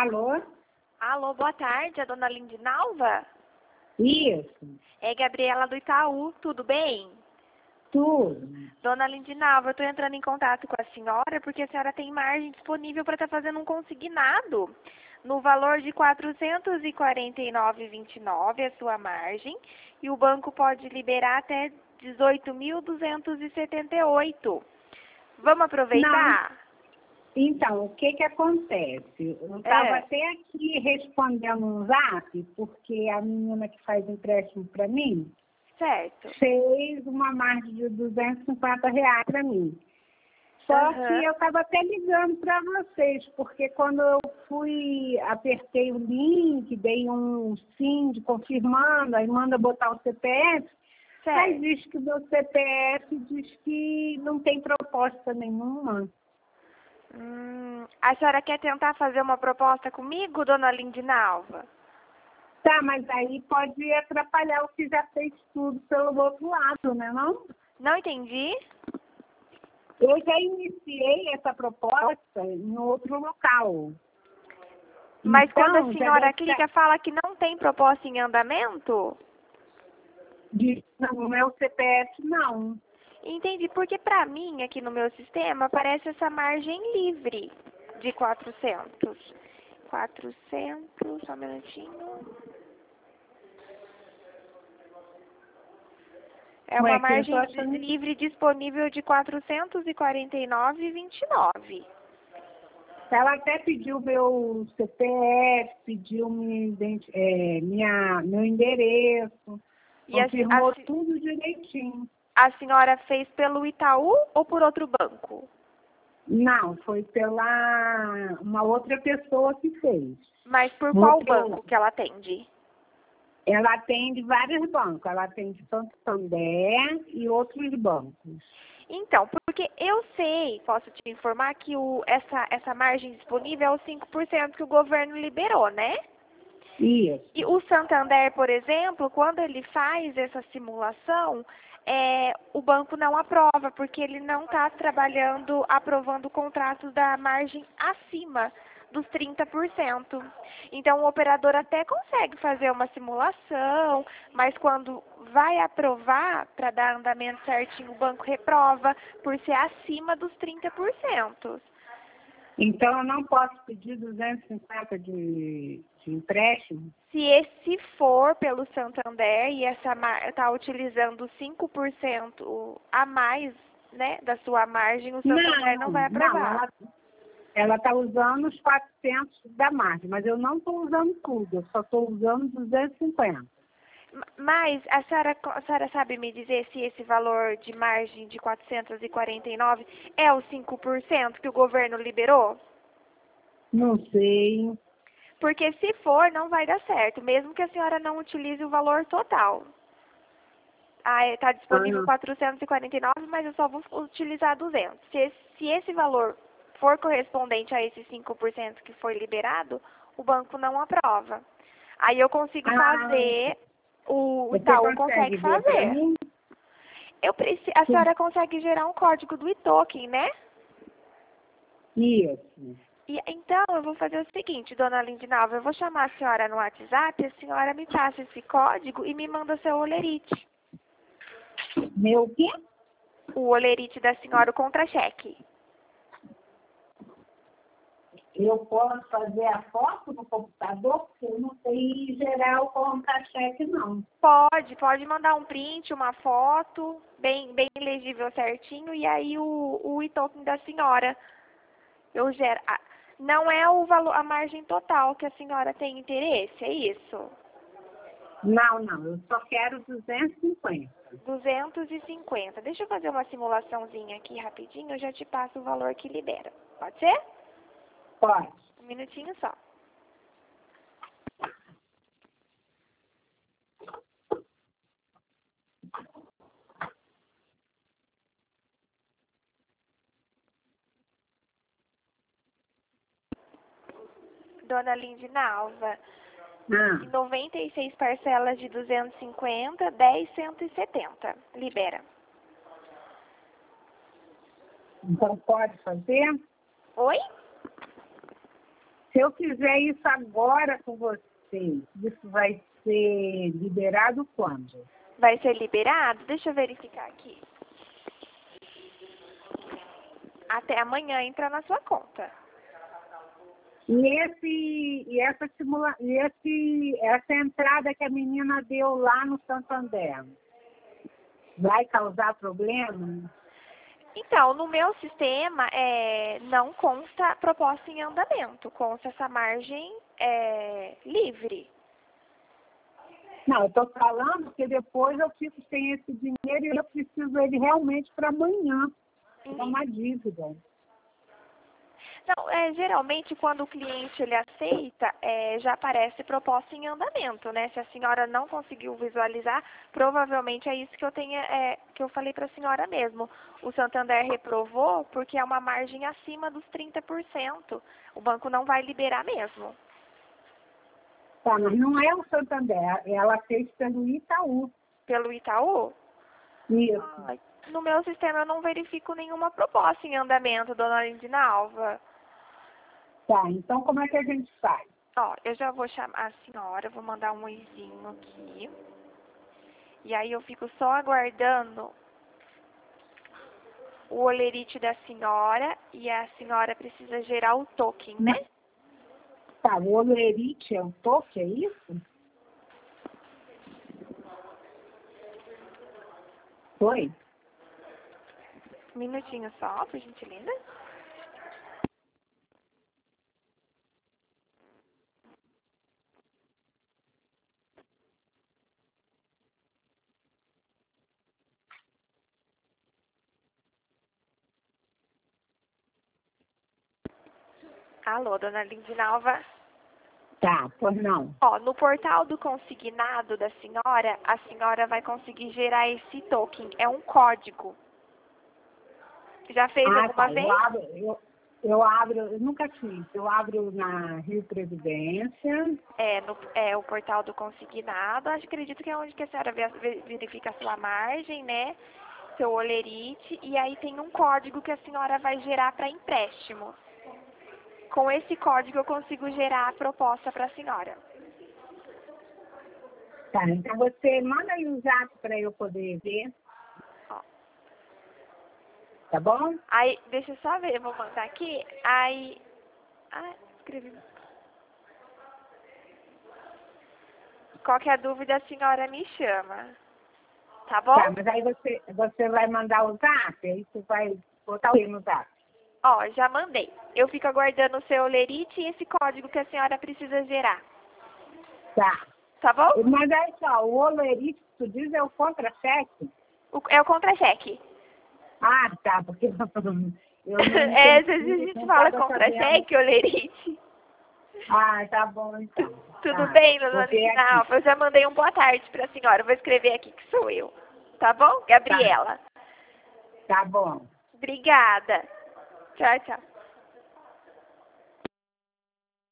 Alô? Alô, boa tarde, a dona Lindinalva? Isso, É Gabriela do Itaú, tudo bem? tudo. Dona Lindinalva, eu estou entrando em contato com a senhora porque a senhora tem margem disponível para estar fazendo um consignado no valor de R$ 449,29 a sua margem e o banco pode liberar até 18.278. Vamos aproveitar? Então, o que acontece? Eu estava até aqui respondendo um zap, porque a menina que faz empréstimo para mim Certo. fez uma margem de R$ 250 para mim. Só que eu estava até ligando para vocês, porque quando eu apertei o link, dei um sim de confirmando, aí manda botar o CPF, aí diz que o meu CPF diz que não tem proposta nenhuma. A senhora quer tentar fazer uma proposta comigo, dona Lindinalva? Tá, mas aí pode atrapalhar o que já fez tudo pelo outro lado, né, não? Não entendi. Eu já iniciei essa proposta em outro local. Mas então, quando a senhora clica, fala que não tem proposta em andamento? Não, no meu CPF, não. Entendi, porque para mim, aqui no meu sistema, aparece essa margem livre de 400. 400, só um minutinho. É uma margem livre disponível de R$ 449,29. Ela até pediu meu CPF, pediu meu endereço, confirmou tudo direitinho. A senhora fez pelo Itaú ou por outro banco? Não, foi pela uma outra pessoa que fez. Mas por qual banco que ela atende? Ela atende vários bancos. Ela atende Santander e outros bancos. Então, porque eu sei, posso te informar que essa margem disponível é os 5% que o governo liberou, né? Isso. E o Santander, por exemplo, quando ele faz essa simulação, o banco não aprova, porque ele não está aprovando contratos da margem acima dos 30%. Então, o operador até consegue fazer uma simulação, mas quando vai aprovar para dar andamento certinho, o banco reprova por ser acima dos 30%. Então, eu não posso pedir 250 de empréstimo? Se for pelo Santander e está utilizando 5% a mais, né, da sua margem, o Santander não vai aprovar. Não, ela está usando os 400 da margem, mas eu não estou usando tudo, eu só estou usando 250. Mas a senhora sabe me dizer se esse valor de margem de 449 é os 5% que o governo liberou? Não sei. Porque se for, não vai dar certo, mesmo que a senhora não utilize o valor total. Está disponível 449, mas eu só vou utilizar 200. Se esse valor for correspondente a esses 5% que foi liberado, o banco não aprova. Aí eu consigo fazer, o Itaú consegue fazer. A senhora consegue gerar um código do e-token, né? Isso. Então, eu vou fazer o seguinte, dona Lindinalva, eu vou chamar a senhora no WhatsApp, a senhora me passa esse código e me manda seu olerite. Meu quê? O olerite da senhora, o contra-cheque. Eu posso fazer a foto no computador, porque eu não sei gerar o contra-cheque, não. Pode mandar um print, uma foto, bem legível certinho, e aí o e-token da senhora. Eu gero. Não é o valor, a margem total que a senhora tem interesse, é isso? Não, eu só quero 250. 250. Deixa eu fazer uma simulaçãozinha aqui rapidinho, eu já te passo o valor que libera. Pode ser? Pode. Um minutinho só. Dona Lindinalva, 96 parcelas de 250, 10, 170. Libera. Então pode fazer? Oi? Se eu fizer isso agora com você, isso vai ser liberado quando? Vai ser liberado? Deixa eu verificar aqui. Até amanhã entra na sua conta. Essa entrada que a menina deu lá no Santander, vai causar problema? Então, no meu sistema, não consta proposta em andamento, consta essa margem livre. Não, eu estou falando que depois eu fico sem esse dinheiro e eu preciso ele realmente para amanhã. É uma dívida. Não, geralmente quando o cliente ele aceita, já aparece proposta em andamento, né? Se a senhora não conseguiu visualizar, provavelmente é isso que que eu falei para a senhora mesmo. O Santander reprovou porque é uma margem acima dos 30%. O banco não vai liberar mesmo. Tá, mas não é o Santander, ela fez pelo Itaú. Pelo Itaú? Isso. No meu sistema eu não verifico nenhuma proposta em andamento, dona Lindinalva. Tá, então como é que a gente faz? Ó, eu já vou chamar a senhora, vou mandar um oizinho aqui. E aí eu fico só aguardando o olerite da senhora e a senhora precisa gerar o token, né? Tá, o olerite é o toque, é isso? Foi? Um minutinho só, por gentileza. Alô, dona Lindinalva? Tá, pois não. Ó, no portal do consignado da senhora, a senhora vai conseguir gerar esse token. É um código. Já fez alguma vez? Eu nunca fiz. Eu abro na Rio Previdência. O portal do consignado. Acredito que é onde que a senhora verifica a sua margem, né? Seu olerite. E aí tem um código que a senhora vai gerar para empréstimo. Com esse código eu consigo gerar a proposta para a senhora. Tá, então você manda aí o zap para eu poder ver. Ó. Tá bom? Aí, deixa eu só ver, eu vou mandar aqui. Aí. Escrevi. Qualquer dúvida a senhora me chama. Tá bom? Tá, mas aí você vai mandar o zap? Aí você vai botar o que no zap? Ó, já mandei. Eu fico aguardando o seu olerite e esse código que a senhora precisa gerar. Tá. Tá bom? Mas aí só, o olerite que tu diz é o contra-cheque? É o contra-cheque. Ah, tá, porque eu não Às vezes a gente fala contra-cheque, olerite. Ah, tá bom então. Tudo Tá. bem, dona Lindinalva? Eu já mandei um boa tarde para a senhora. Vou escrever aqui que sou eu. Tá bom? Gabriela. Tá bom. Obrigada. Tchau, tchau.